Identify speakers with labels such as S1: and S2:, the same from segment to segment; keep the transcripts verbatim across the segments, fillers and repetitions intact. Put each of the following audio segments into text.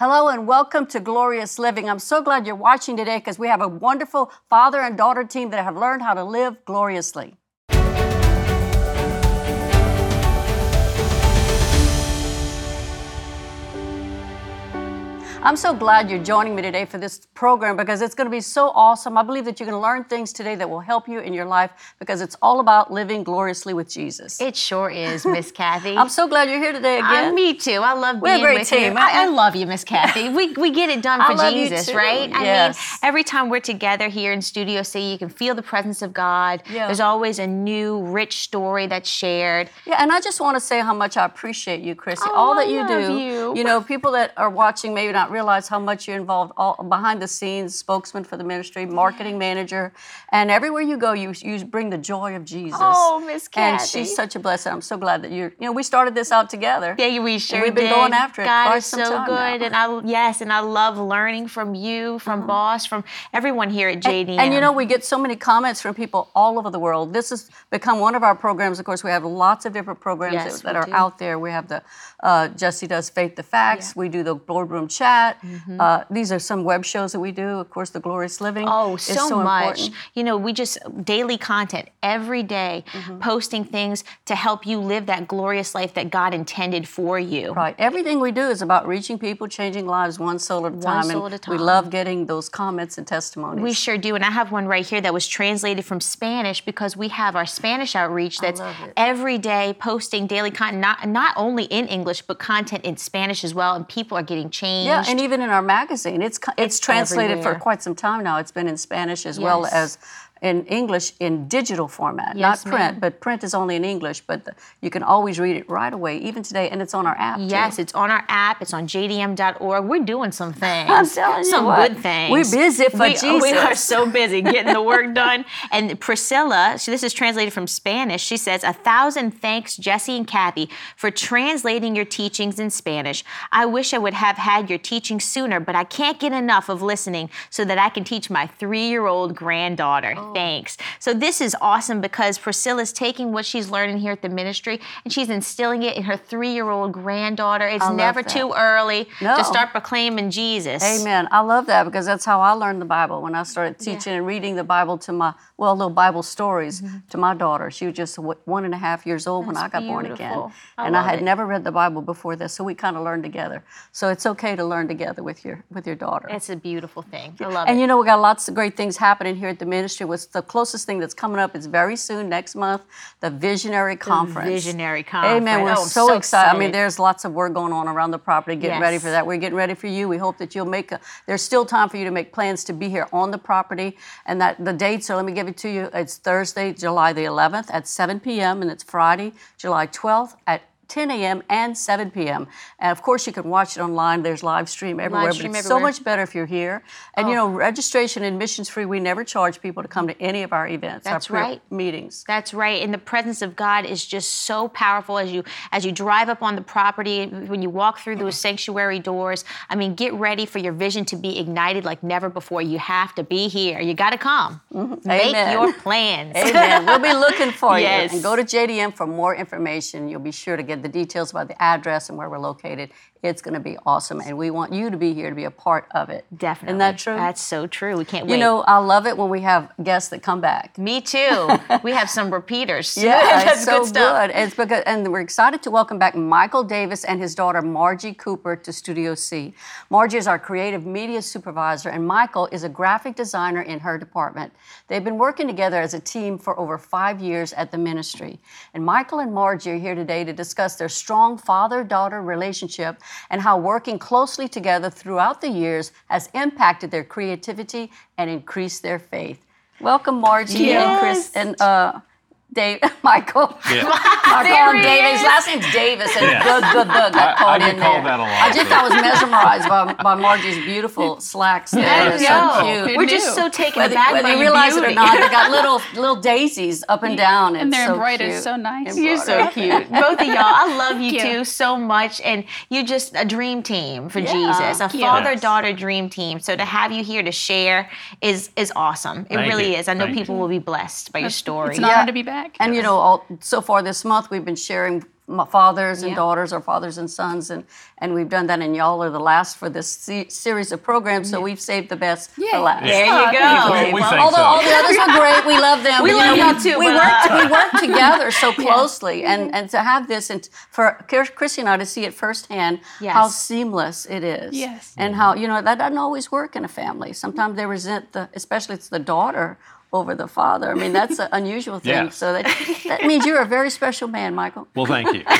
S1: Hello and welcome to Glorious Living. I'm so glad you're watching today because we have a wonderful father and daughter team that have learned how to live gloriously. I'm so glad you're joining me today for this program because it's going to be so awesome. I believe that you're going to learn things today that will help you in your life because it's all about living gloriously with Jesus.
S2: It sure is, Miss Kathy.
S1: I'm so glad you're here today again.
S2: Uh, me too. I love
S1: We're a
S2: being
S1: great
S2: with
S1: team.
S2: you. I, I love you, Miss Kathy. We we get it done
S1: I
S2: for
S1: love you
S2: Jesus,
S1: too.
S2: right? I
S1: Yes.
S2: mean, every time we're together here in Studio C, you can feel the presence of God.
S1: Yeah.
S2: There's always a new, rich story that's shared.
S1: Yeah, and I just want to say how much I appreciate you, Chrissy.
S2: Oh,
S1: all that
S2: I
S1: you
S2: love
S1: do.
S2: you.
S1: You know, people that are watching may not realize how much you're involved all behind the scenes, spokesman for the ministry, marketing manager, and everywhere you go, you you bring the joy of Jesus.
S2: Oh, Miss Kathy.
S1: And she's such a blessing. I'm so glad that you're. You know, we started this out together.
S2: Yeah, we sure
S1: and we've been
S2: did.
S1: going after it
S2: God
S1: quite
S2: is
S1: some
S2: so
S1: time
S2: good,
S1: now.
S2: and I yes, and I love learning from you, from
S1: Uh-huh.
S2: Boss, from everyone here at J D M.
S1: And, and you know, we get so many comments from people all over the world. This has become one of our programs. Of course, we have lots of different programs
S2: Yes,
S1: that, that
S2: we
S1: are
S2: do.
S1: out there. We have the uh, Jesse Does Faith the Facts.
S2: Yeah.
S1: We do the boardroom chat.
S2: Mm-hmm.
S1: Uh, these are some web shows that we do. Of course, the Glorious Living.
S2: Oh,
S1: is
S2: so,
S1: so
S2: much.
S1: important.
S2: You know, we just daily content every day,
S1: Mm-hmm.
S2: posting things to help you live that glorious life that God intended for you.
S1: Right. Everything we do is about reaching people, changing lives one soul at a time.
S2: soul
S1: and
S2: at a
S1: we
S2: time.
S1: love getting those comments and testimonies.
S2: We sure do. And I have one right here that was translated from Spanish because we have our Spanish outreach that's
S1: love it.
S2: every day posting daily content, not, not only in English, but content in Spanish as well. And people are getting changed.
S1: Yeah, and even in our magazine, it's co- it's,
S2: It's
S1: translated
S2: everywhere.
S1: for quite some time now. It's been in Spanish as well
S2: Yes.
S1: as in English in digital format,
S2: Yes,
S1: not print,
S2: ma'am.
S1: but print is only in English, but the, you can always read it right away, even today, and it's on our app,
S2: Yes,
S1: too.
S2: it's on our app. It's on J D M dot org. We're doing some things.
S1: I'm telling you
S2: some
S1: what,
S2: good things.
S1: we're busy for
S2: we,
S1: Jesus.
S2: We are so busy getting the work done. And Priscilla, so this is translated from Spanish. She says, "A thousand thanks, Jesse and Kathy, for translating your teachings in Spanish. I wish I would have had your teachings sooner, but I can't get enough of listening so that I can teach my three-year-old granddaughter.
S1: Oh.
S2: Thanks." So this is awesome because Priscilla's taking what she's learning here at the ministry and she's instilling it in her three-year-old granddaughter. It's
S1: I love
S2: never
S1: that.
S2: too early
S1: No.
S2: to start proclaiming Jesus.
S1: Amen. I love that because that's how I learned the Bible when I started teaching
S2: Yeah.
S1: and reading the Bible to my, well, little Bible stories
S2: Mm-hmm.
S1: to my daughter. She was just w- one and a half years old when I
S2: That's
S1: got born again.
S2: beautiful. I
S1: and I
S2: love
S1: had
S2: it.
S1: never read the Bible before this, so we kind of learned together. So it's okay to learn together with your with your daughter.
S2: It's a beautiful thing. I love
S1: and
S2: it.
S1: you know, we got lots of great things happening here at the ministry. What's the closest thing that's coming up is very soon, next month, the Visionary Conference.
S2: Visionary Conference.
S1: Amen. We're
S2: Oh, I'm
S1: so,
S2: so
S1: excited. I mean,
S2: excited.
S1: there's lots of work going on around the property, getting ready
S2: Yes.
S1: for that. We're getting ready for you. We hope that you'll make a, there's still time for you to make plans to be here on the property. And that the dates are, let me give it to you. It's Thursday, July the eleventh at seven p.m. and it's Friday, July twelfth at ten a.m. and seven p.m. And of course, you can watch it online. There's live stream everywhere,
S2: stream
S1: but it's
S2: everywhere.
S1: so much better if you're here. And you know, registration admissions free. We never charge people to come to any of our events,
S2: That's
S1: our prayer
S2: right.
S1: meetings.
S2: That's right. And the presence of God is just so powerful as you as you drive up on the property, when you walk through those sanctuary doors. I mean, get ready for your vision to be ignited like never before. You have to be here. You got to come. Make
S1: Amen.
S2: your plans.
S1: Amen. We'll be looking for
S2: Yes.
S1: you. And go to J D M for more information. You'll be sure to get the details about the address and where we're located. It's going to be awesome. And we want you to be here to be a part of it.
S2: Definitely.
S1: Isn't that true?
S2: That's so true. We can't
S1: you
S2: wait.
S1: know, I love it when we have guests that come back.
S2: Me too. We have some repeaters.
S1: Yeah,
S2: That's
S1: it's so
S2: good stuff.
S1: good. It's because, and we're excited to welcome back Michael Davis and his daughter Margie Cooper to Studio C. Margie is our creative media supervisor, and Michael is a graphic designer in her department. They've been working together as a team for over five years at the ministry. And Michael and Margie are here today to discuss their strong father-daughter relationship and how working closely together throughout the years has impacted their creativity and increased their faith. Welcome, Margie and Chris and uh, Dave, Michael.
S3: Yeah.
S1: I
S2: There
S1: call him
S2: he
S1: Davis.
S2: is.
S1: Last name's Davis, and
S3: Yeah.
S1: good, good, good got
S3: I-
S1: called
S3: I
S1: in
S3: get called
S1: there.
S3: that a lot,
S1: I just
S3: so.
S1: I was mesmerized by, by Margie's beautiful slacks there.
S2: I
S1: They're
S2: know.
S1: so cute.
S2: We're just so taken
S1: Whether,
S2: aback
S1: whether
S2: by
S1: you
S2: your
S1: realize
S2: beauty.
S1: it or not, they got little little daisies up and down.
S4: And
S1: It's
S4: their
S1: so
S4: embroidered
S1: cute.
S4: so nice.
S2: You're so
S1: Embroidered.
S2: cute. Both of y'all. I love you
S4: Cute.
S2: two so much. And you're just a dream team for
S1: Yeah.
S2: Jesus, a
S4: Cute.
S2: father-daughter dream team. So to have you here to share is is awesome. It
S3: Thank
S2: really
S3: you.
S2: is. I know
S3: Thank
S2: people
S3: you.
S2: will be blessed by your story.
S4: It's an
S1: Yeah.
S4: honor to be back.
S1: And you know, all, so far this month we've been sharing m- fathers and
S3: Yeah.
S1: daughters or fathers and sons, and and we've done that. And y'all are the last for this se- series of programs, so we've saved the best for
S3: Yeah.
S1: last.
S2: There you
S3: Oh,
S2: go.
S3: thank
S4: We- we
S3: Well,
S4: think
S1: Although
S4: so.
S1: all the others are great, we love them.
S2: We
S1: but,
S2: love
S1: you know,
S2: y'all too,
S1: We
S2: but,
S1: work
S2: uh,
S1: we work together so closely, and and to have this and for Chrissy and I to see it firsthand
S2: Yes.
S1: how seamless it is.
S3: Yes.
S1: And how you know that doesn't always work in a family. Sometimes they resent the, especially it's the daughter over the father. I mean that's an unusual thing.
S4: Yes.
S1: So that that means you're a very special man, Michael.
S4: Well, thank you.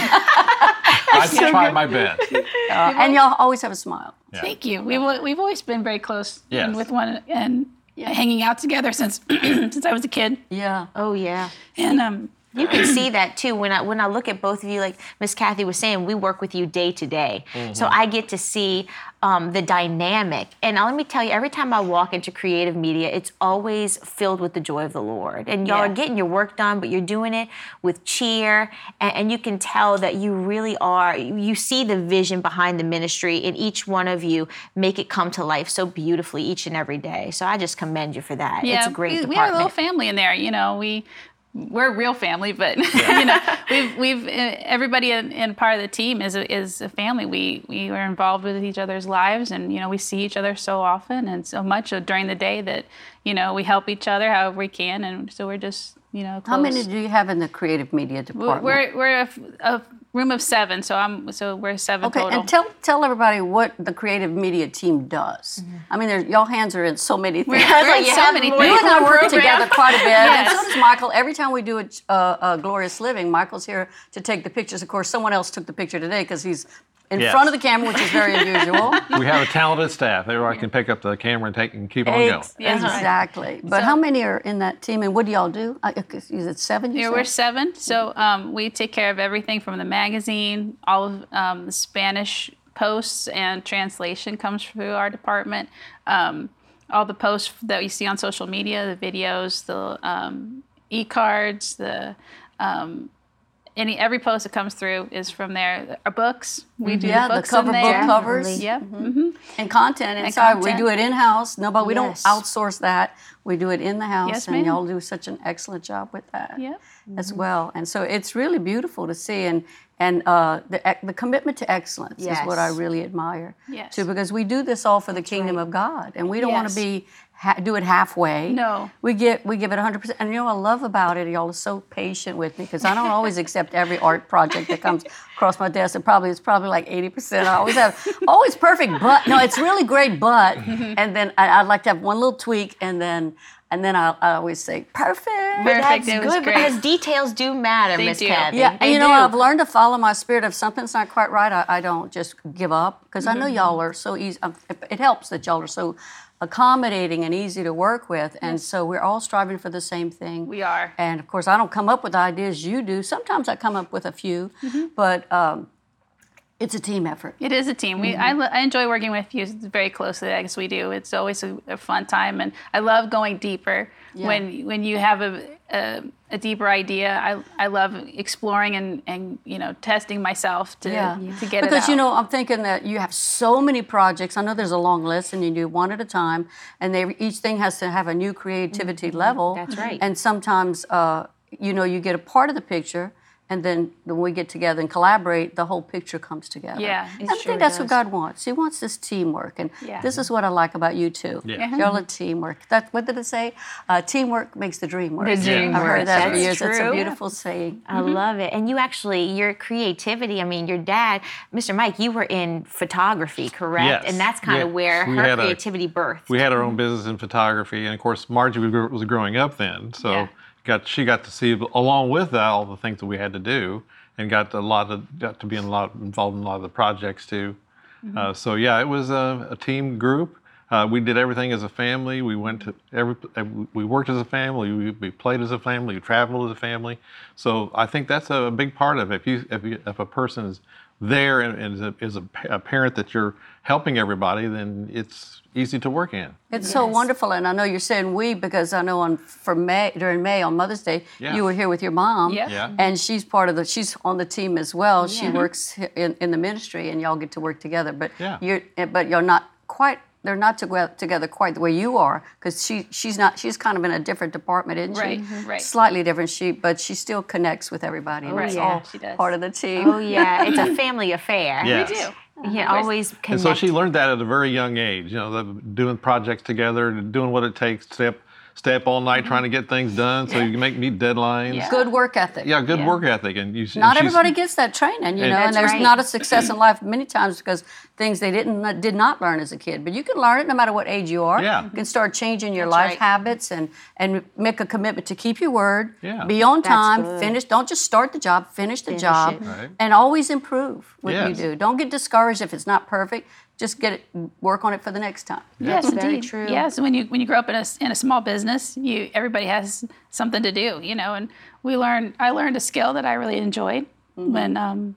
S4: I tried my best.
S1: Uh, and y'all always have a smile.
S4: Yeah.
S3: Thank you. We've al- we've always been very close
S4: Yes.
S3: and with one and hanging out together since since I was a kid.
S1: Yeah.
S2: Oh yeah.
S3: And um,
S2: You can see that too when I when I look at both of you. Like Miss Kathy was saying, we work with you day to day, so I get to see um, the dynamic. And now let me tell you, every time I walk into creative media, it's always filled with the joy of the Lord. And y'all
S3: Yeah.
S2: are getting your work done, but you're doing it with cheer, and, and you can tell that you really are. You see the vision behind the ministry, and each one of you make it come to life so beautifully each and every day. So I just commend you for that.
S3: yeah,
S2: It's a great
S3: we, we
S2: department.
S3: have a little family in there. You know, we we're a real family, but you know, we've we've uh, everybody in, in part of the team is a, is a family. We we are involved with each other's lives, and you know, we see each other so often and so much during the day that you know we help each other however we can, and so we're just you know close.
S1: How many do you have in the creative media department?
S3: We're we're a, a room of seven, so I'm so we're seven
S1: Okay,
S3: total.
S1: and tell tell everybody what the creative media team does. I mean, there's, y'all hands are in so many things.
S3: We're, we're in
S2: you
S3: so
S2: have
S3: many
S2: more
S3: things.
S1: You and I work
S3: Program.
S1: together quite a bit, and so
S3: Yes.
S1: does Michael. Every time we do a, a, a Glorious Living, Michael's here to take the pictures. Of course, someone else took the picture today because he's in
S4: Yes.
S1: front of the camera, which is very unusual.
S4: We have a talented staff. Everybody can pick up the camera and take and keep on going.
S1: Ex-
S3: Yeah.
S1: Exactly. But
S3: So-
S1: how many are in that team, and what do y'all do? I, is it seven? You
S3: Yeah,
S1: said?
S3: we're seven. So um, we take care of everything from the magazine, all of um, the Spanish posts and translation comes through our department. Um, all the posts that you see on social media, the videos, the um, e-cards, the um, any every post that comes through is from there. Our books, we do
S1: Yeah,
S3: the
S1: the
S3: books
S1: cover
S3: in
S1: book
S3: there.
S1: covers.
S3: Yep. hmm
S1: And content inside.
S3: content.
S1: We do it in house. Nobody. We
S2: Yes.
S1: don't outsource that. We do it in the house,
S3: Yes,
S1: and
S3: ma'am.
S1: y'all do such an excellent job with that.
S3: Yep.
S1: As well, and so it's really beautiful to see, and and uh, the ec- the commitment to excellence is what I
S2: Yes.
S1: really admire.
S3: Yes.
S1: Too, because we do this all for the kingdom of God, and we don't want
S3: Yes.
S1: to be ha- do it halfway.
S3: No.
S1: we get we give it one hundred percent. And you know what I love about it, y'all are so patient with me because I don't always accept every art project that comes across my desk. And probably it's probably like eighty percent. I always have always perfect, but no, it's really great, but and then I, I'd like to have one little tweak, and then. And then I, I always say, perfect.
S3: Perfect.
S2: That's
S3: It was
S2: good
S3: great.
S2: because details do matter,
S3: They
S2: Miss
S3: do.
S2: Kathy.
S1: Yeah, and
S2: They
S1: you know,
S2: do.
S1: I've learned to follow my spirit. If something's not quite right, I, I don't just give up because I know
S3: Mm-hmm.
S1: y'all are so easy. um, It, it helps that y'all are so accommodating and easy to work with, and so we're all striving for the same thing.
S3: We are.
S1: And of course, I don't come up with ideas you do. Sometimes I come up with a few,
S3: Mm-hmm.
S1: but um, it's a team effort.
S3: It is a team. We I, lo- I enjoy working with you very closely as we do. It's always a, a fun time, and I love going deeper. When when you have a, a a deeper idea, I I love exploring and, and you know testing myself to
S1: Yeah.
S3: to get
S1: because
S3: it out.
S1: you know I'm thinking that you have so many projects. I know there's a long list, and you do one at a time, and they each thing has to have a new creativity level.
S2: That's right.
S1: And sometimes, uh, you know, you get a part of the picture, and then when we get together and collaborate, the whole picture comes together.
S3: Yeah,
S1: and
S3: it
S1: I
S2: sure
S1: think that's
S2: does.
S1: what God wants. He wants this teamwork, and
S3: Yeah.
S1: this is what I like about you too.
S4: Yeah.
S1: Y'all are teamwork. That what did it say? Uh, teamwork makes the dream work.
S2: The dream
S1: I've heard
S2: works.
S1: that for
S2: That's
S1: years. It's a
S2: true.
S1: beautiful saying.
S2: I love it. And you actually, your creativity, I mean, your dad, Mister Mike, you were in photography, correct?
S4: Yes.
S2: And that's kind of
S4: Yeah.
S2: where
S4: We
S2: her
S4: had a-
S2: creativity birthed.
S4: We had our own business in photography, and of course, Margie was was growing up then, so
S3: Yeah.
S4: got she got to see along with that all the things that we had to do, and got a lot of got to be in a lot involved in a lot of the projects too. Uh, so yeah, it was a, a team group. Uh, we did everything as a family. We went to every. We worked as a family. We, we played as a family. We traveled as a family. So I think that's a big part of it. If you if, you, if a person is there and, and is, a, is a, pa- a parent that you're helping everybody, then it's easy to work in.
S1: It's so wonderful, and I know you're saying we because I know on for May during May on Mother's Day
S4: Yeah.
S1: you were here with your mom,
S3: Yeah.
S4: Yeah.
S1: and she's part of the she's on the team as well. She
S2: Yeah.
S1: works in, in the ministry, and y'all get to work together. But
S4: Yeah.
S1: you're but you're not quite they're not to- together quite the way you are, because she she's not she's kind of in a different department, isn't she?
S3: Right, mhm. right.
S1: Slightly different, she but she still connects with everybody. and
S2: Oh,
S1: it's
S2: yeah,
S1: all
S3: she does.
S1: part of the team.
S2: Oh yeah, it's a family affair.
S4: Yes.
S3: We do.
S2: Yeah, always connect.
S4: And so she learned that at a very young age. You know, the- doing projects together, doing what it takes, stay up, stay up all night trying to get things done so you can make meet deadlines.
S3: Yeah.
S1: Good work ethic.
S4: Yeah, good
S2: Yeah.
S4: work ethic, and you. and
S1: Not
S4: she's-
S1: everybody gets that training, you
S4: And-
S1: know, and
S2: That's
S1: there's
S2: right.
S1: not a success in life many times because things they didn't did not learn as a kid. But you can learn it no matter what age you are.
S4: Yeah.
S1: You can start changing your
S3: That's
S1: life
S3: right.
S1: habits and and make a commitment to keep your word,
S4: Yeah.
S1: be on
S2: That's
S1: time,
S2: good.
S1: finish. Don't just start the job, finish the
S2: Finish
S1: job,
S2: it.
S4: Right.
S1: and always improve what
S4: Yes.
S1: you do. Don't get discouraged if it's not perfect. Just get it, work on it for the next time.
S3: Yes,
S2: Very
S3: indeed.
S2: true.
S3: Yes, when you when you grow up in a s- in a small business, you everybody has something to do, you know. And we learned I learned a skill that I really enjoyed when um,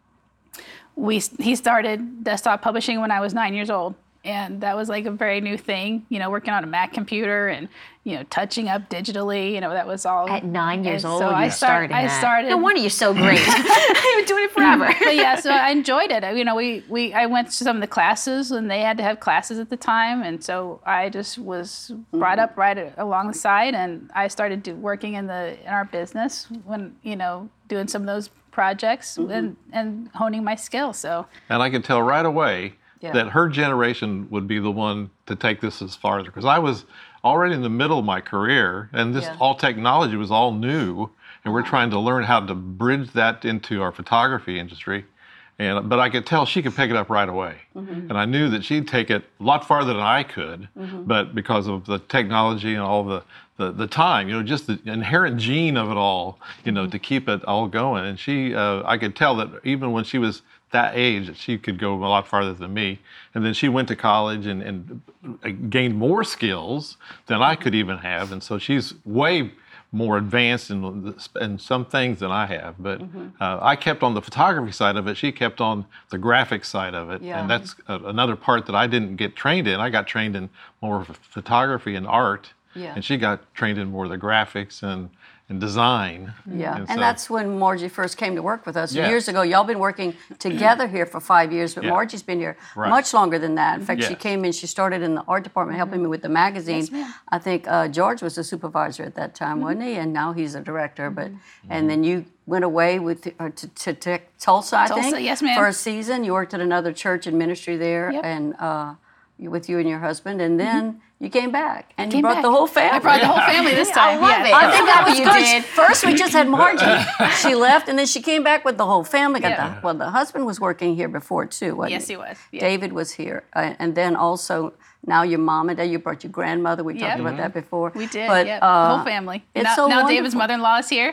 S3: we s- he started desktop publishing when I was nine years old, and that was like a very new thing, you know, working on a Mac computer and you know touching up digitally, you know, that was all
S2: At nine years
S3: and
S2: old,
S3: So
S2: you
S3: I
S2: started.
S3: I
S2: that.
S3: started.
S2: No wonder you're so great. You've been doing it forever.
S3: but yeah, so I enjoyed it. You know, we, we I went to some of the classes, and they had to have classes at the time, and so I just was brought up right alongside, and I started do, working in the in our business when you know doing some of those projects and and honing my skills. So
S4: And I could tell right away
S1: Yeah.
S4: that her generation would be the one to take this as farther, because I was already in the middle of my career, and this
S1: Yeah.
S4: all technology was all new, and we're trying to learn how to bridge that into our photography industry. And but I could tell she could pick it up right away, and I knew that she'd take it a lot farther than I could, but because of the technology and all the, the the time, you know, just the inherent gene of it all, you know, to keep it all going. And she, uh, I could tell that even when she was that age, that she could go a lot farther than me. And then she went to college and, and gained more skills than I could even have, and so she's way more advanced in, in some things than I have. But uh, I kept on the photography side of it. She kept on the graphic side of it.
S1: Yeah.
S4: And that's a, another part that I didn't get trained in. I got trained in more of photography and art.
S1: Yeah.
S4: And she got trained in more of the graphics and, and design.
S1: Yeah, and,
S4: so-
S1: that's when Margie first came to work with us.
S4: Yes.
S1: Years ago, y'all been working together here for five years, but
S4: Yeah.
S1: Margie's been here
S4: Right.
S1: much longer than that. In fact, she
S4: Yes.
S1: came in, she started in the art department helping me with the magazine.
S3: Yes, ma'am.
S1: I think uh, George was a supervisor at that time, wasn't he? And now he's a director. But And then you went away with uh, to, to, to Tulsa, I
S3: Tulsa,
S1: think,
S3: yes, ma'am.
S1: for a season. You worked at another church and ministry there,
S3: Yep.
S1: and uh, you- with you and your husband. And then you came back, and you
S3: came
S1: brought
S3: back.
S1: the whole family.
S3: I brought the whole family this time.
S2: love
S3: yeah.
S2: it.
S1: I think that was
S2: You
S1: good.
S2: did.
S1: First, we just had Margie. She left, and then she came back with the whole family. Got
S3: Yeah.
S1: the, well, the husband was working here before too, wasn't
S3: Yes,
S1: he?
S3: he was. Yeah.
S1: David was here, uh, and then also now your mom and dad. You brought your grandmother. We talked
S3: Yep.
S1: about that before.
S3: We did.
S1: But,
S3: yeah,
S1: uh,
S3: the whole family.
S1: it's
S3: now,
S1: so
S3: now David's
S1: wonderful.
S3: mother-in-law is here.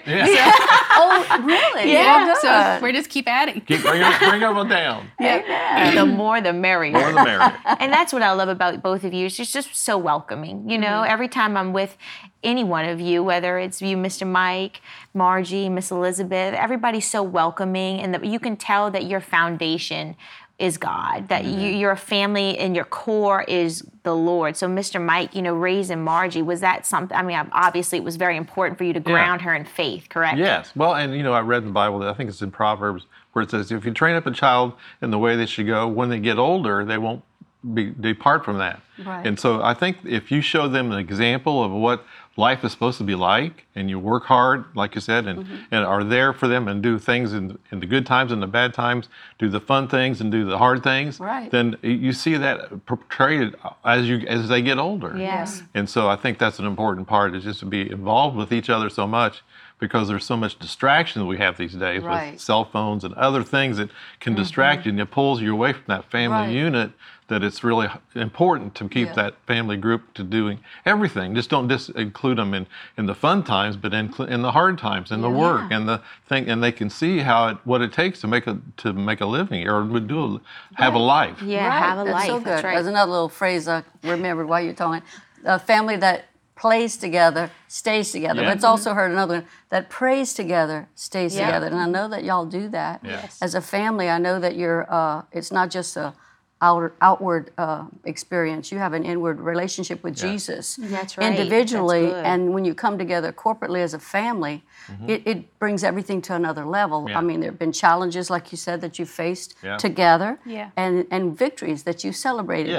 S1: Oh, really?
S3: Yeah.
S1: Well,
S3: So
S1: good.
S3: we're just keep adding.
S4: Keep, bring, them, bring them down.
S1: Amen.
S2: The more, the merrier.
S4: More the merrier.
S2: And that's what I love about both of you. It's just, just so welcoming. You know, every time I'm with any one of you, whether it's you, Mister Mike, Margie, Miss Elizabeth, everybody's so welcoming, and that you can tell that your foundation is God, that you, you're a family and your core is the Lord. So Mister Mike, you know, raising Margie, was that something, I mean, obviously it was very important for you to ground her in faith, correct?
S4: Yes. Well, and you know, I read in the Bible that I think it's in Proverbs where it says, if you train up a child in the way they should go, when they get older, they won't be depart from that.
S1: Right.
S4: And so I think if you show them an example of what life is supposed to be like, and you work hard, like you said, and, and are there for them and do things in, in the good times and the bad times, do the fun things and do the hard things,
S1: Right.
S4: then you see that portrayed as you as they get older.
S2: Yes.
S4: And so I think that's an important part, is just to be involved with each other so much, because there's so much distraction that we have these days
S1: Right.
S4: with cell phones and other things that can distract you, and it pulls you away from that family
S1: Right.
S4: unit, that it's really important to keep
S1: Yeah.
S4: that family group to doing everything. Just don't just include them in, in the fun times, but in, in the hard times, in the work, and the thing, and they can see how it, what it takes to make a to make a living or to do have a life.
S2: Yeah,
S1: Right.
S2: have a
S1: That's
S2: life.
S1: so good.
S2: That's right.
S1: There's another little phrase I remembered while you're talking. A family that plays together stays together.
S4: Yeah.
S1: But it's also heard another one that prays together stays
S2: Yeah.
S1: together. And I know that y'all do that.
S4: Yes.
S1: As a family, I know that you're. Uh, it's not just a outer, outward uh, experience. You have an inward relationship with Jesus.
S2: That's right.
S1: Individually,
S2: That's good.
S1: and when you come together corporately as a family, it, it brings everything to another level.
S4: Mm-hmm. Yeah.
S1: I mean, there have been challenges, like you said, that you faced
S4: Yeah.
S1: together,
S3: Yeah.
S1: and and victories that you celebrated
S4: Yes.
S1: with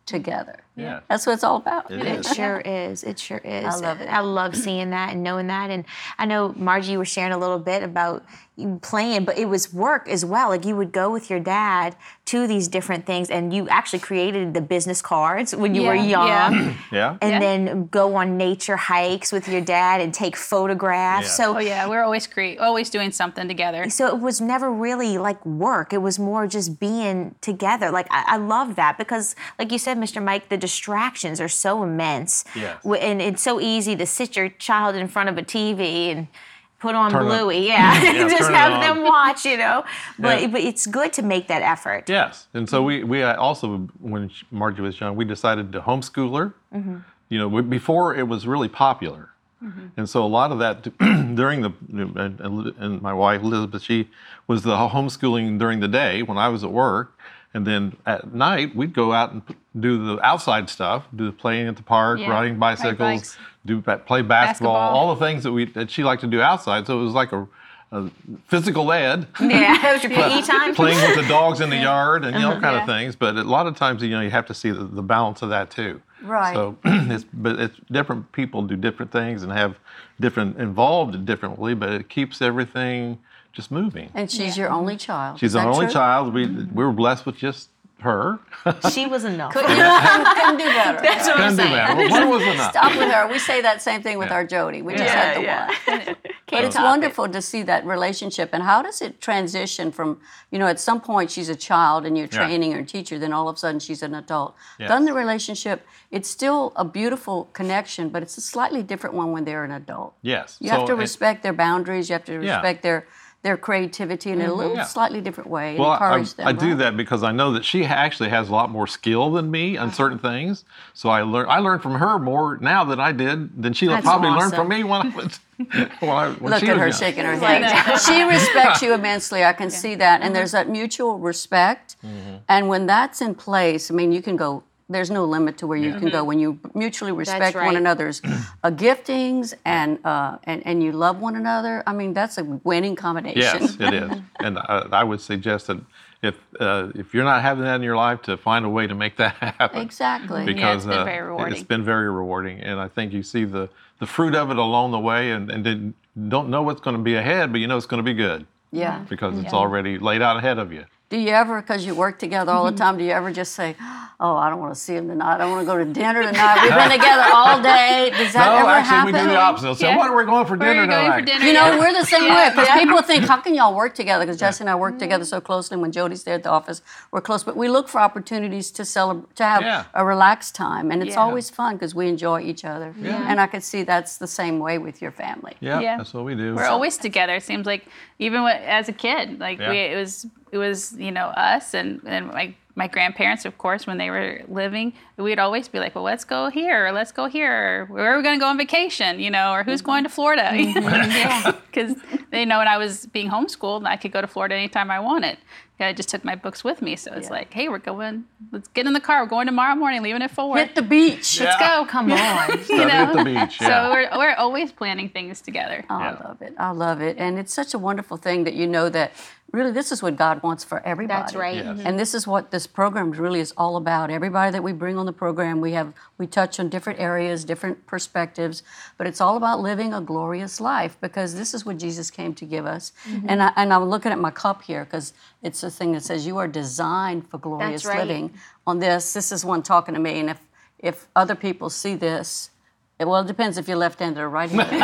S1: together.
S4: Yeah.
S1: That's what it's all about.
S4: It
S2: It
S4: is.
S2: sure is. It sure is.
S1: I love it.
S2: I love seeing that and knowing that. And I know, Margie, you were sharing a little bit about you playing, but it was work as well. Like you would go with your dad to these different things, and you actually created the business cards when you were
S3: Yeah,
S2: young.
S3: yeah.
S4: Yeah.
S2: And
S3: Yeah.
S2: then go on nature hikes with your dad and take photographs.
S4: Yeah.
S2: So
S3: Oh yeah, we're always create, always doing something together.
S2: so it was never really like work. It was more just being together. Like I, I love that because, like you said, Mister Mike, the distractions are so immense.
S4: Yes.
S2: W- And it's so easy to sit your child in front of a T V and put on
S4: Turn it-
S2: Bluey, yeah,
S4: Yeah,
S2: just
S4: turn it
S2: have
S4: on.
S2: them watch, you know. But
S4: Yeah.
S2: but it's good to make that effort.
S4: Yes, and so we we uh, also, when sh- Margie was young, we decided to homeschool her. You know, we- before it was really popular, and so a lot of that during the and, and my wife Elizabeth, she was the homeschooling during the day when I was at work, and then at night we'd go out and p- do the outside stuff, do the playing at the park,
S3: Yeah,
S4: riding
S3: ride
S4: bicycles,
S3: bikes.
S4: do ba- play basketball,
S3: Basketball.
S4: all the things that we that she liked to do outside. So it was like a, a physical ed.
S2: Yeah, that was your P E time.
S4: Playing with the dogs in the yard and you know kind
S3: Yeah.
S4: of things, but a lot of times you know you have to see the, the balance of that too.
S1: Right.
S4: So it's but it's different people do different things and have different involved differently, but it keeps everything just moving.
S1: And she's your only child.
S4: She's
S1: Is
S4: our
S1: that
S4: only
S1: true?
S4: child. We we were blessed with just her.
S2: She was enough.
S1: Couldn't, couldn't do better.
S2: That's what I'm
S4: Couldn't do
S2: saying.
S4: that. One was enough.
S1: Stop with her. We say that same thing with
S4: Yeah.
S1: our Jody. We just
S2: Yeah,
S1: had the
S2: yeah.
S1: one. But
S2: Can't
S1: it's
S2: top it.
S1: wonderful to see that relationship. And how does it transition from, you know, at some point she's a child and you're
S4: Yeah.
S1: training her and teacher, then all of a sudden she's an adult.
S4: Yes.
S1: Then the relationship, it's still a beautiful connection, but it's a slightly different one when they're an adult.
S4: Yes.
S1: You have
S4: So,
S1: to
S4: and-
S1: respect their boundaries. You have to
S4: Yeah.
S1: respect their their creativity in a little
S4: Yeah.
S1: slightly different way and
S4: Well, I,
S1: encourage them.
S4: I do
S1: right?
S4: that because I know that she ha- actually has a lot more skill than me on certain things. So I learn I learned from her more now than I did than she
S2: That's
S4: probably learned
S2: awesome.
S4: from me when I was when, I, when
S1: Look
S4: she
S1: at
S4: was
S1: her
S4: young.
S1: shaking her head. She respects you immensely. I can see that.
S2: Mm-hmm.
S1: And there's that mutual respect. And when that's in place, I mean, you can go, there's no limit to where you can go when you mutually respect one
S2: right.
S1: another's uh, giftings and, uh, and and you love one another. I mean, that's a winning combination.
S4: Yes, it is, and I, I would suggest that if uh, if you're not having that in your life, to find a way to make that happen.
S1: Exactly.
S4: Because
S3: been
S4: uh,
S3: very rewarding.
S4: it's been very rewarding, and I think you see the the fruit of it along the way, and and didn't, don't know what's going to be ahead, but you know it's going to be good
S1: Yeah.
S4: because it's already laid out ahead of you.
S1: Do you ever, because you work together all the time, do you ever just say, oh, I don't want to see him tonight. I don't want to go to dinner tonight. We've been together all day. Does that
S4: No,
S1: ever
S4: actually,
S1: happen?
S4: we do the opposite. We'll say,
S3: Yeah.
S4: "What are we going for
S3: Where are
S4: dinner
S3: you going
S4: tonight?"
S3: for dinner?
S1: You know,
S3: Yeah.
S1: we're the same way because people think, how can y'all work together? Because Jesse and I work together so closely. When Jody's there at the office, we're close. But we look for opportunities to celebrate, to have
S4: Yeah.
S1: a relaxed time, and it's
S3: Yeah.
S1: always fun because we enjoy each other.
S4: Yeah.
S1: And I could see that's the same way with your family.
S4: Yeah,
S3: Yeah.
S4: that's what we do.
S3: We're always together. It seems like even wh- as a kid, like
S4: Yeah.
S3: we, it was it was you know us and and my my grandparents, of course, when they were living, we'd always be like, well, let's go here, or let's go here, or where are we going to go on vacation, you know, or who's going to Florida? Because they know when I was being homeschooled, I could go to Florida anytime I wanted. I just took my books with me, so it's
S1: Yeah.
S3: like, hey, we're going, let's get in the car. We're going tomorrow morning, leaving at four.
S1: Hit the beach.
S3: Let's go.
S2: Come on.
S3: You
S4: Study
S3: know?
S4: at the beach. Yeah.
S3: So we're, we're always planning things together.
S1: Oh,
S4: Yeah.
S1: I love it. I love it. And it's such a wonderful thing that you know that really this is what God wants for everybody.
S2: That's right.
S4: Yes.
S1: And this is what this program really is all about. Everybody that we bring on the program, we have we touch on different areas, different perspectives, but it's all about living a glorious life because this is what Jesus came to give us. And I and I'm looking at my cup here because it's a thing that says you are designed for glorious
S2: right.
S1: living. On this, this is one talking to me, and if if other people see this. Well, it depends if you're left-handed or right-handed.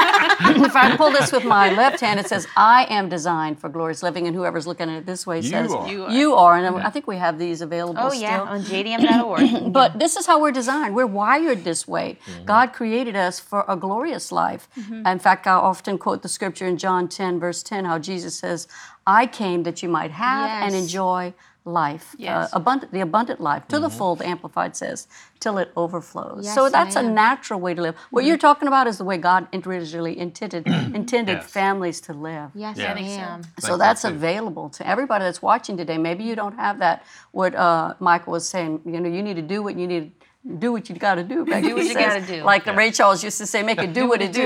S1: If I pull this with my left hand, it says, I am designed for glorious living, and whoever's looking at it this way
S4: You
S1: says,
S4: are.
S3: You are.
S1: you are. And I think we have these available
S2: Oh,
S1: still.
S2: yeah, on J D M dot org.
S1: But this is how we're designed. We're wired this way. God created us for a glorious life. In fact, I often quote the scripture in John ten, verse ten, how Jesus says, I came that you might have and
S2: Yes.
S1: enjoy life,
S3: Yes.
S1: uh, abundant, the abundant life, to the full, the Amplified says, till it overflows.
S2: Yes,
S1: so that's a
S2: ma'am.
S1: natural way to live. What you're talking about is the way God originally intended, intended
S4: Yes.
S1: families to live.
S2: Yes,
S4: Yeah.
S2: I
S4: I think so.
S2: am.
S1: So
S4: Think
S1: that's
S4: so, too.
S1: available to everybody that's watching today. Maybe you don't have that. What uh, Michael was saying, you know, you need to do what you need do what you got to do. Do
S2: what you gotta do.
S1: Like the Ray Charles used to say, make it do what it do.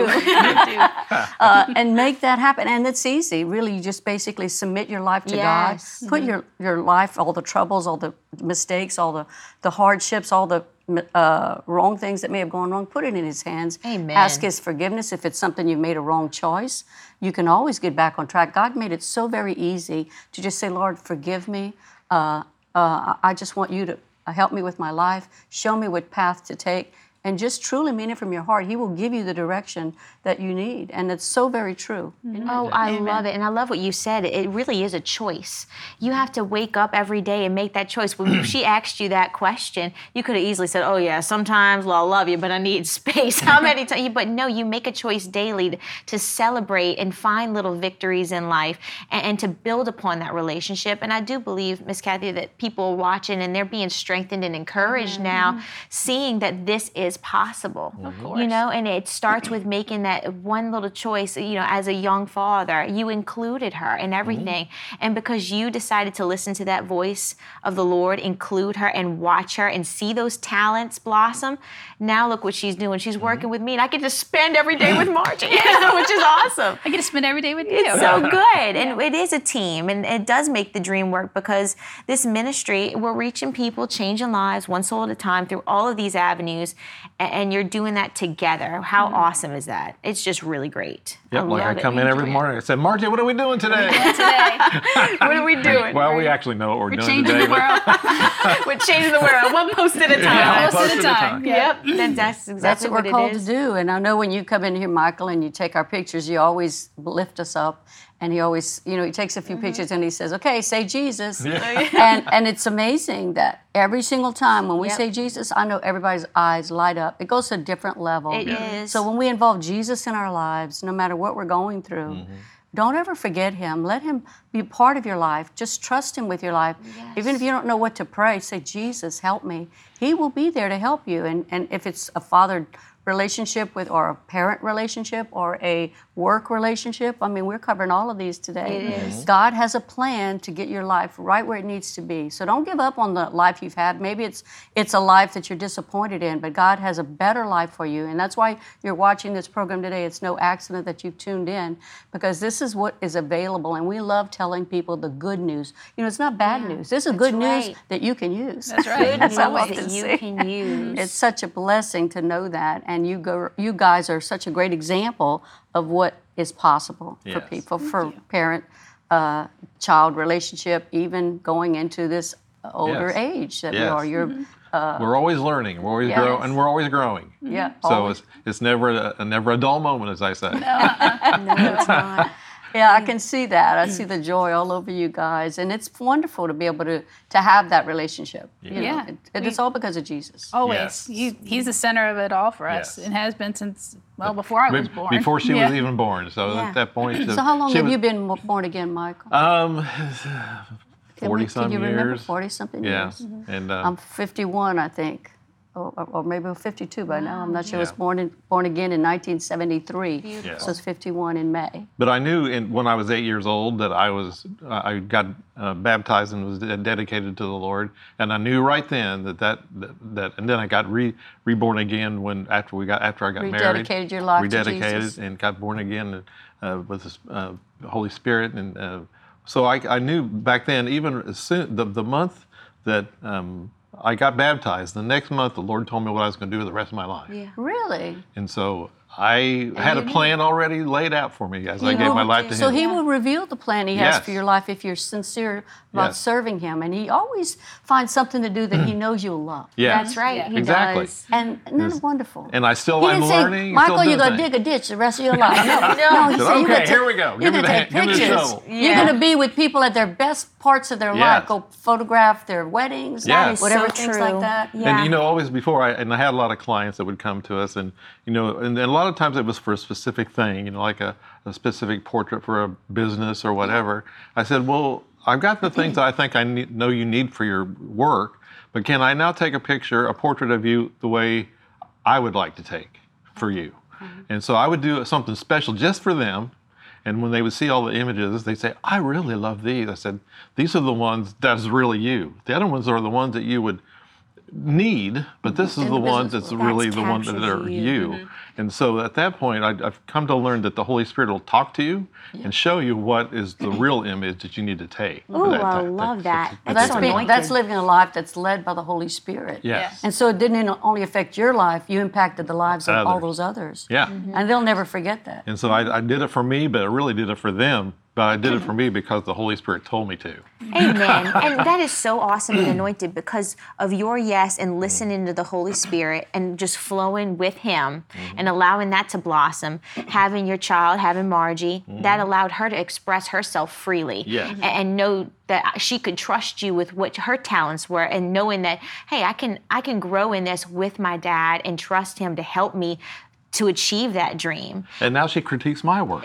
S1: uh, and make that happen. And it's easy. Really, you just basically submit your life to
S2: Yes.
S1: God. Put your, your life, all the troubles, all the mistakes, all the, the hardships, all the uh, wrong things that may have gone wrong, put it in His hands.
S2: Amen.
S1: Ask His forgiveness if it's something you've made a wrong choice. You can always get back on track. God made it so very easy to just say, Lord, forgive me. Uh, uh, I just want you to help me with my life. Show me what path to take. And just truly mean it from your heart. He will give you the direction that you need. And it's so very true.
S2: Oh, I love it. And I love what you said. It really is a choice. You have to wake up every day and make that choice. When she asked you that question, you could have easily said, oh, yeah, sometimes, well, I love you, but I need space. How many times? But no, you make a choice daily to, to celebrate and find little victories in life and, and to build upon that relationship. And I do believe, Miss Kathy, that people are watching and they're being strengthened and encouraged mm-hmm. now, seeing that this is possible.
S3: Of course.
S2: You know, and it starts with making that one little choice. You know, as a young father, you included her in everything. Mm-hmm. And because you decided to listen to that voice of the Lord, include her and watch her and see those talents blossom, now look what she's doing. She's working mm-hmm. with me and I get to spend every day with Margie, you know, which is awesome.
S3: I get to spend every day with you.
S2: It's so good. And it is a team and it does make the dream work because this ministry, we're reaching people, changing lives one soul at a time through all of these avenues. And you're doing that together. How mm-hmm. awesome is that? It's just really great.
S4: Yep,
S2: I
S4: like I
S2: it.
S4: come
S2: We
S4: in every
S2: enjoy
S4: morning. I said, Margie, what are we doing today?
S3: today.
S2: What are we doing?
S4: Well, we actually know what we're,
S3: We're
S4: doing
S3: changing
S4: today.
S3: the world.
S2: We're changing the world, one post at a time.
S4: Yeah,
S3: One post
S4: post
S3: at a time.
S2: Yep, that, that's exactly
S1: That's what we're
S2: it
S1: called
S2: is.
S1: to do. And I know when you come in here, Michael, and you take our pictures, you always lift us up. And he always, you know, he takes a few mm-hmm. pictures and he says, okay, say Jesus.
S4: Yeah.
S1: and and it's amazing that every single time when we
S2: Yep.
S1: say Jesus, I know everybody's eyes light up. It goes to a different level.
S2: It is.
S1: So when we involve Jesus in our lives, no matter what we're going through, mm-hmm. don't ever forget Him. Let Him be part of your life. Just trust Him with your life.
S2: Yes.
S1: Even if you don't know what to pray, say, Jesus, help me. He will be there to help you. And, and if it's a father relationship with or a parent relationship or a work relationship. I mean, we're covering all of these today.
S2: It is.
S1: God has a plan to get your life right where it needs to be. So don't give up on the life you've had. Maybe it's it's a life that you're disappointed in, but God has a better life for you. And that's why you're watching this program today. It's no accident that you've tuned in, because this is what is available. And we love telling people the good news. You know, it's not bad
S2: Yeah,
S1: news. This is
S2: that's
S1: good news
S2: right.
S1: that you can use.
S3: That's right.
S2: Good
S1: That's how I
S2: news
S1: often
S2: that you
S1: say.
S2: can use.
S1: It's such a blessing to know that. And you go, you guys are such a great example of what is possible for
S4: Yes.
S1: people, for parent, uh, child relationship, even going into this older
S4: Yes.
S1: age that we
S4: Yes.
S1: are. You're, uh,
S4: We're always learning. We're always
S1: Yes.
S4: grow, and we're always growing.
S1: yeah.
S4: So
S1: always-
S4: it's it's never a, never a dull moment, as I say.
S1: No, it's not. Yeah, I can see that. I see the joy all over you guys, and it's wonderful to be able to to have that relationship. You know,
S3: Yeah.
S1: it, it is all because of Jesus.
S3: Always.
S4: Yes.
S3: He, he's the center of it all for us.
S4: Yes.
S3: It has been since, well, before I
S4: Be-
S3: was born.
S4: Before she
S3: Yeah.
S4: was even born. So
S2: Yeah.
S4: at that point.
S1: So how long
S4: she
S1: have
S4: was-
S1: you been born again, Michael?
S4: Um,
S1: Can we-
S4: forty
S1: can
S4: some
S1: you
S4: years.
S1: remember forty something
S4: Yeah,
S1: years?
S4: and uh,
S1: I'm fifty-one, I think, or, or- or maybe I'm fifty-two by now. I'm not sure. I was
S4: Yeah.
S1: born in, born again in nineteen seventy-three,
S4: Beautiful.
S1: so it's fifty-one in May.
S4: But I knew in, when I was eight years old that I was I got uh, baptized and was de- dedicated to the Lord, and I knew right then that that, that, that and then I got re, reborn again when after we got after I got married.
S1: Rededicated your life to
S4: rededicated
S1: Jesus.
S4: and got born again uh, with the uh, Holy Spirit, and uh, so I, I knew back then, even as soon the the month that um, I got baptized, the next month the Lord told me what I was going to do with the rest of my life.
S2: Yeah.
S1: Really?
S4: And so I had a plan already laid out for me as I
S1: He
S4: gave my
S1: will-
S4: life to
S1: So
S4: Him.
S1: He will reveal the plan He has
S4: Yes.
S1: for your life if you're sincere about
S4: Yes.
S1: serving Him, and He always finds something to do that He knows you'll love.
S4: Yeah.
S2: That's right.
S3: Yeah.
S2: He
S4: Exactly.
S2: does.
S1: And isn't that wonderful?
S4: And I still
S1: He
S4: am
S1: didn't say,
S4: learning.
S1: Michael,
S4: still
S1: you're
S4: doing
S1: going to
S4: things.
S1: dig a ditch the rest of your life. No, no. He
S4: Said,
S1: said, you're
S4: "Okay,
S1: gonna
S4: here
S1: ta-
S4: we go.
S1: You're
S4: Give me
S1: going to
S4: the
S1: take
S4: hand- give me the
S1: pictures.
S4: shovel."
S1: You're
S2: Yeah.
S1: going to be with people at their best parts of their life.
S4: Yes.
S1: Go photograph their weddings,
S4: That is
S1: whatever
S2: so
S1: things
S2: true.
S1: like that.
S2: Yeah.
S4: And you know, always before I and I had a lot of clients that would come to us, and you know, and, and a lot of times it was for a specific thing, you know, like a, a specific portrait for a business or whatever. I said, well, I've got the things that I think I need, know you need for your work, but can I now take a picture, a portrait of you the way I would like to take for you? And so I would do something special just for them. And when they would see all the images, they'd say, I really love these. I said, these are the ones that's really you. The other ones are the ones that you would need, but this is
S1: In
S4: the
S1: the
S4: one
S1: business
S4: that's
S1: world.
S4: really
S2: That's
S4: the one that
S2: captured
S4: are
S2: you.
S4: you.
S1: Mm-hmm.
S4: And so at that point, I, I've come to learn that the Holy Spirit will talk to you and show you what is the real image that you need to take. for
S2: Ooh,
S4: that
S2: I
S4: type-
S2: love
S4: that-
S2: that.
S1: Well,
S2: That's
S1: that's,
S2: so
S1: being,
S2: anointed.
S1: that's living a life that's led by the Holy Spirit.
S4: Yes.
S1: And so it didn't only affect your life, you impacted the lives of all
S4: Others.
S1: those others.
S4: Yeah.
S1: And they'll never forget that.
S4: And so I, I did it for me, but I really did it for them. But I did it for me because the Holy Spirit told me to.
S2: Amen. And that is so awesome and anointed because of your yes and listening to the Holy Spirit and just flowing with Him and allowing that to blossom. Having your child, having Margie, that allowed her to express herself freely.
S4: Yes.
S2: a- And know that she could trust you with what her talents were, and knowing that, hey, I can I can grow in this with my dad and trust him to help me to achieve that dream.
S4: And now she critiques my work.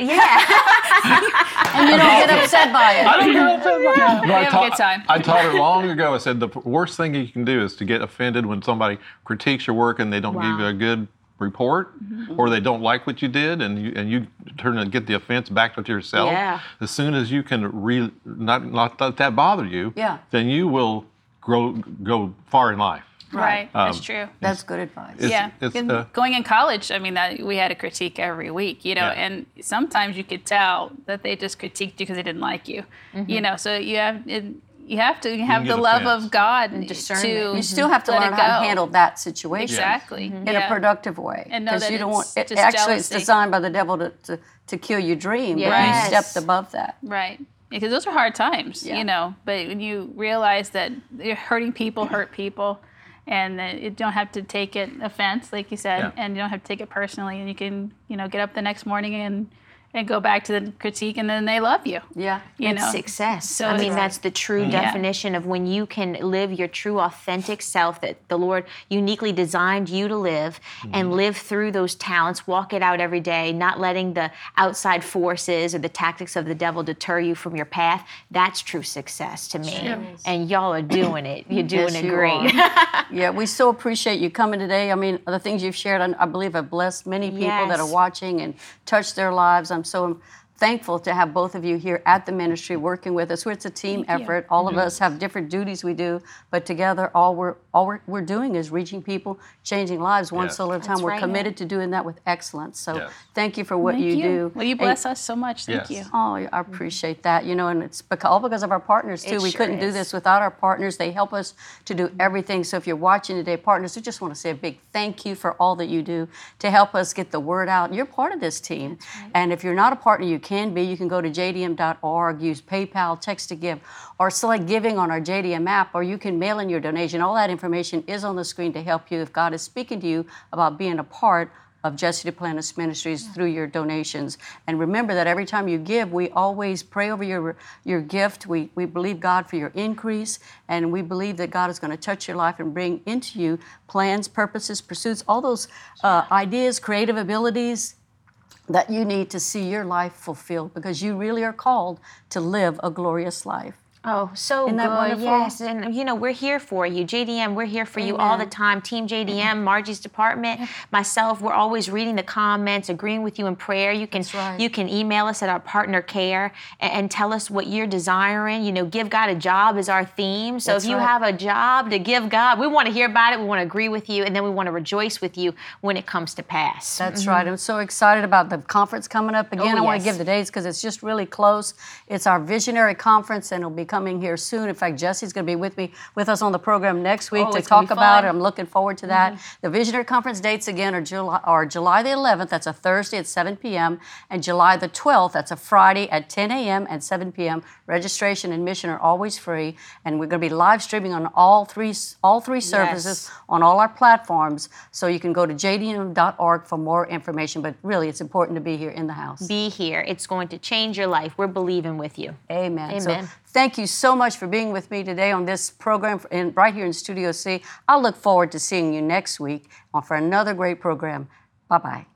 S1: And you don't get upset by it.
S4: I don't get upset by that.
S3: We have a good time.
S4: I taught her long ago. I said the worst thing you can do is to get offended when somebody critiques your work and they don't give
S2: Wow.
S4: you a good report, or they don't like what you did, and you and you turn and get the offense back to yourself.
S2: Yeah.
S4: As soon as you can re, not not let that bother you,
S1: Yeah.
S4: then you will grow go far in life.
S3: Right. That's
S4: Um,
S3: true.
S1: That's good advice.
S4: It's-
S3: yeah,
S4: it's,
S3: And
S4: uh,
S3: going in college, I mean, that we had a critique every week, you know,
S4: Yeah.
S3: and sometimes you could tell that they just critiqued you because they didn't like you, you know. So you have it, you have to have
S4: get
S3: the love
S4: offense.
S3: of God
S2: discernment.
S3: to
S1: You still have to
S3: let
S1: learn
S3: it
S1: how to
S3: go.
S1: handle that situation
S3: Exactly
S1: in
S3: Yeah.
S1: a productive way.
S3: And know
S1: Because
S3: that
S1: you don't
S3: it's
S1: want it,
S3: just
S1: actually it's
S3: jealousy.
S1: designed by the devil to, to, to kill your dream, but
S2: Yes.
S1: you stepped above that.
S3: Right. Because those are hard times,
S1: Yeah.
S3: you know. But when you realize that you're hurting people hurt people, and that you don't have to take it offense, like you said,
S4: Yeah.
S3: and you don't have to take it personally, and you can, you know, get up the next morning and and go back to the critique, and then they love you.
S1: Yeah.
S3: You
S2: It's
S3: know.
S2: success.
S3: So
S2: I mean,
S3: it's-
S2: that's the true
S3: Yeah.
S2: definition of when you can live your true, authentic self that the Lord uniquely designed you to live, and live through those talents, walk it out every day, not letting the outside forces or the tactics of the devil deter you from your path. That's true success to me. And y'all are doing it. You're doing
S1: Yes,
S2: it
S1: you
S2: great.
S1: are. Yeah, we so appreciate you coming today. I mean, the things you've shared, I, I believe, have blessed many people that are
S2: Yes.
S1: watching and touched their lives. I'm so thankful to have both of you here at the ministry working with us. It's a team
S3: Thank you.
S1: effort. All of us have different duties we do, but together, all we're all we're, we're doing is reaching people, changing lives one
S4: Yes.
S1: soul at a time.
S2: That's
S1: We're
S2: right.
S1: committed to doing that with excellence. So
S4: Yes.
S1: thank you for what
S3: Thank
S1: you,
S3: you.
S1: do.
S3: Well, you
S1: And-
S3: bless us so much. Thank
S4: Yes.
S3: you.
S1: Oh, I appreciate that. You know, and it's beca- all because of our partners too.
S2: It
S1: we
S2: sure
S1: couldn't do
S2: is.
S1: this without our partners. They help us to do everything. So if you're watching today, partners, we just want to say a big thank you for all that you do to help us get the word out. You're part of this team. And if you're not a partner, you can be. You can go to j d m dot org, use PayPal, text to give, or select giving on our J D M app, or you can mail in your donation. All that information is on the screen to help you if God is speaking to you about being a part of Jesse Duplantis Ministries through your donations. And remember that every time you give, we always pray over your your gift. We, we believe God for your increase, and we believe that God is going to touch your life and bring into you plans, purposes, pursuits, all those uh, ideas, creative abilities that you need to see your life fulfilled, because you really are called to live a glorious life.
S2: Oh, so
S1: Isn't that
S2: good.
S1: wonderful?
S2: Yes. And, you know, we're here for you. J D M, we're here for you all the
S1: Amen.
S2: time. Team J D M, Margie's department, myself, we're always reading the comments, agreeing with you in prayer. You can
S1: That's right.
S2: you can email us at our partner care and, and tell us what you're desiring. You know, give God a job is our theme. So
S1: That's
S2: if you
S1: right.
S2: have a job to give God, we want to hear about it. We want to agree with you. And then we want to rejoice with you when it comes to pass.
S1: That's right. I'm so excited about the conference coming up. Again,
S2: Oh,
S1: I want
S2: yes.
S1: to give the dates because it's just really close. It's our visionary conference, and it'll be coming here soon. In fact, Jesse's going to be with me with us on the program next week
S2: Oh,
S1: to
S2: it's gonna
S1: talk
S2: be
S1: about
S2: fun.
S1: it. I'm looking forward to that. The visionary conference dates again are July, are July the eleventh. That's a Thursday at seven p.m. and July the twelfth. That's a Friday at ten a.m. and seven p.m. Registration and admission are always free, and we're going to be live streaming on all three all three services on all our platforms. So you can go to j d m dot org for more information. But really, it's important to be here in the house.
S2: Be here. It's going to change your life. We're believing with you.
S1: Amen. So
S2: Amen.
S1: thank you so much for being with me today on this program in, right here in Studio C. I look forward to seeing you next week for another great program. Bye-bye.